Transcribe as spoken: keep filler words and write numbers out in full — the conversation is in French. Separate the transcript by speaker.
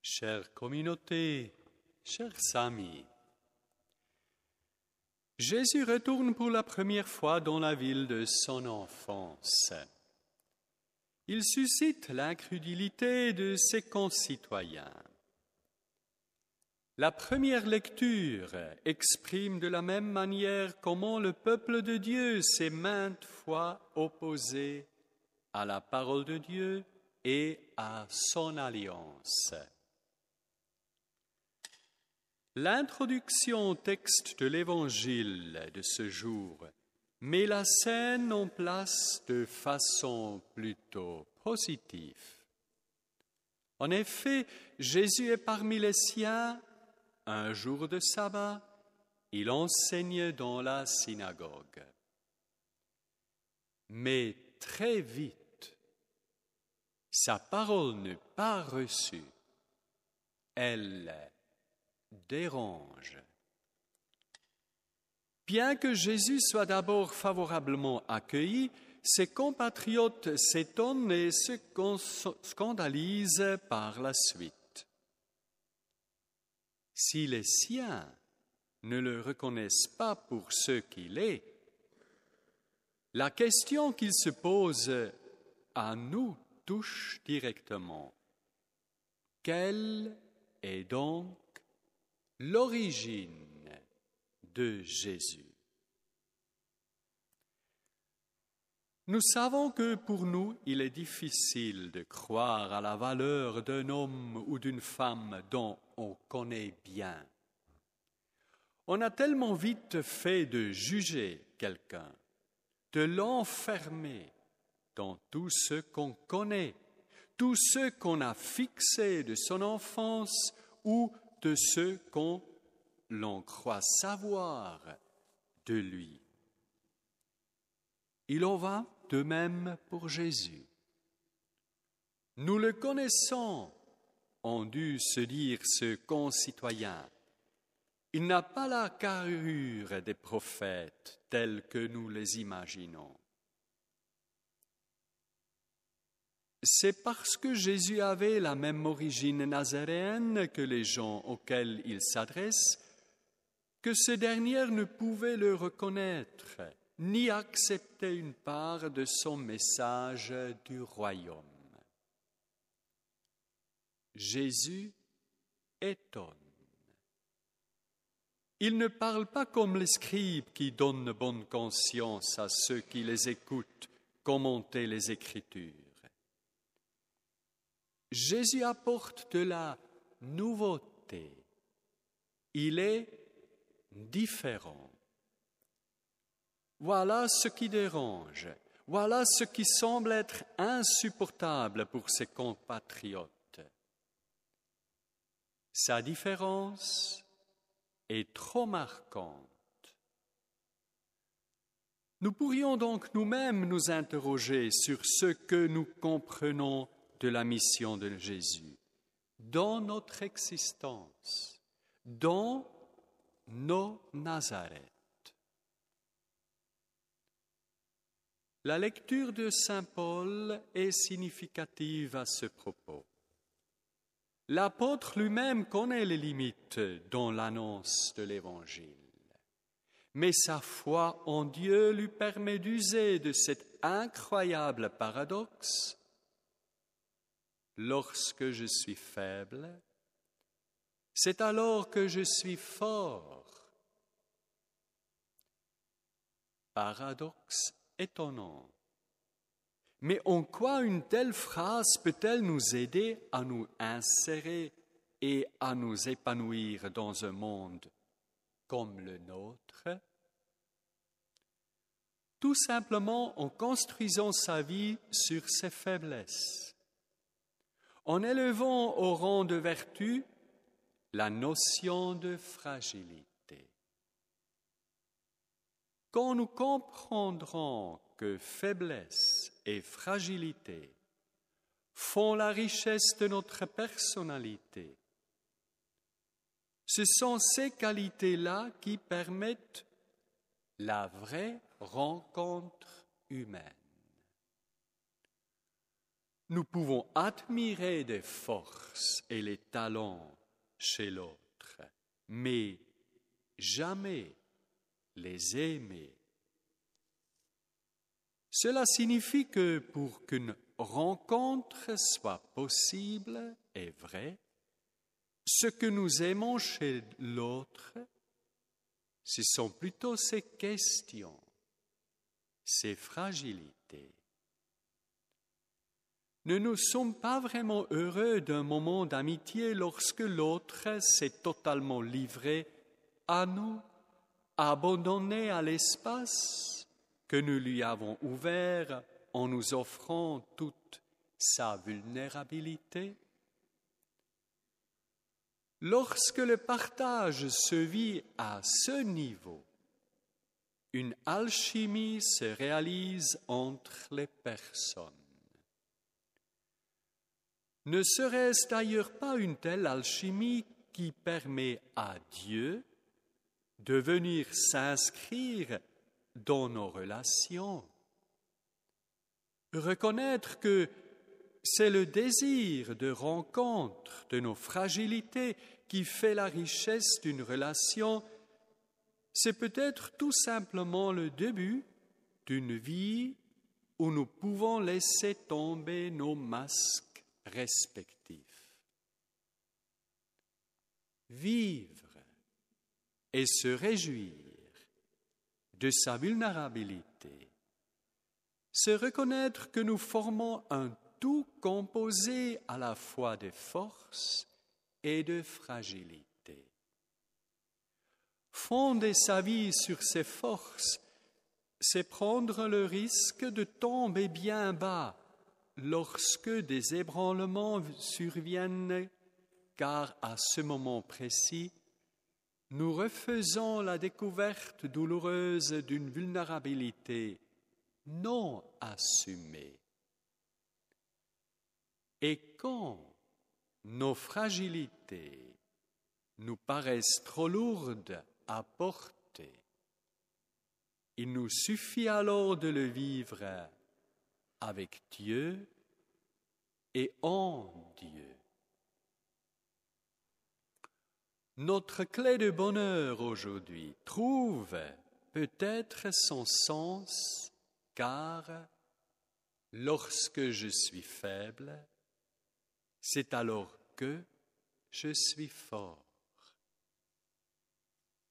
Speaker 1: Chère communauté, chers amis, Jésus retourne pour la première fois dans la ville de son enfance. Il suscite l'incrédulité de ses concitoyens. La première lecture exprime de la même manière comment le peuple de Dieu s'est maintes fois opposé à la parole de Dieu et à son alliance. L'introduction au texte de l'Évangile de ce jour met la scène en place de façon plutôt positive. En effet, Jésus est parmi les siens. Un jour de sabbat, il enseigne dans la synagogue. Mais très vite, sa parole n'est pas reçue. Elle dérange. Bien que Jésus soit d'abord favorablement accueilli, ses compatriotes s'étonnent et se scandalisent par la suite. Si les siens ne le reconnaissent pas pour ce qu'il est, la question qu'il se pose à nous touche directement. Quelle est donc l'origine de Jésus? Nous savons que pour nous, il est difficile de croire à la valeur d'un homme ou d'une femme dont on connaît bien. On a tellement vite fait de juger quelqu'un, de l'enfermer dans tout ce qu'on connaît, tout ce qu'on a fixé de son enfance ou de ce qu'on l'on croit savoir de lui. Il en va de même pour Jésus. Nous le connaissons, ont dû se dire ses concitoyens. Il n'a pas la carrure des prophètes tels que nous les imaginons. C'est parce que Jésus avait la même origine nazaréenne que les gens auxquels il s'adresse que ces dernières ne pouvaient le reconnaître ni accepter une part de son message du royaume. Jésus étonne. Il ne parle pas comme les scribes qui donnent bonne conscience à ceux qui les écoutent commenter les Écritures. Jésus apporte de la nouveauté. Il est différent. Voilà ce qui dérange. Voilà ce qui semble être insupportable pour ses compatriotes. Sa différence est trop marquante. Nous pourrions donc nous-mêmes nous interroger sur ce que nous comprenons de la mission de Jésus dans notre existence, dans nos Nazareth. La lecture de saint Paul est significative à ce propos. L'apôtre lui-même connaît les limites dans l'annonce de l'Évangile, mais sa foi en Dieu lui permet d'user de cet incroyable paradoxe. Lorsque je suis faible, c'est alors que je suis fort. Paradoxe étonnant. Mais en quoi une telle phrase peut-elle nous aider à nous insérer et à nous épanouir dans un monde comme le nôtre? Tout simplement en construisant sa vie sur ses faiblesses, en élevant au rang de vertu la notion de fragilité. Quand nous comprendrons que faiblesse et fragilité font la richesse de notre personnalité, ce sont ces qualités-là qui permettent la vraie rencontre humaine. Nous pouvons admirer des forces et les talents chez l'autre, mais jamais les aimer. Cela signifie que pour qu'une rencontre soit possible et vraie, ce que nous aimons chez l'autre, ce sont plutôt ses questions, ses fragilités. Ne nous sommes pas vraiment heureux d'un moment d'amitié lorsque l'autre s'est totalement livré à nous, abandonné à l'espace que nous lui avons ouvert en nous offrant toute sa vulnérabilité. Lorsque le partage se vit à ce niveau, une alchimie se réalise entre les personnes. Ne serait-ce d'ailleurs pas une telle alchimie qui permet à Dieu de venir s'inscrire dans nos relations? Reconnaître que c'est le désir de rencontre de nos fragilités qui fait la richesse d'une relation, c'est peut-être tout simplement le début d'une vie où nous pouvons laisser tomber nos masques respectifs. Vivre et se réjouir de sa vulnérabilité, c'est reconnaître que nous formons un tout composé à la fois de force et de fragilité. Fonder sa vie sur ses forces, c'est prendre le risque de tomber bien bas lorsque des ébranlements surviennent, car à ce moment précis, nous refaisons la découverte douloureuse d'une vulnérabilité non assumée. Et quand nos fragilités nous paraissent trop lourdes à porter, il nous suffit alors de le vivre avec Dieu et en Dieu. Notre clé de bonheur aujourd'hui trouve peut-être son sens, car lorsque je suis faible, c'est alors que je suis fort.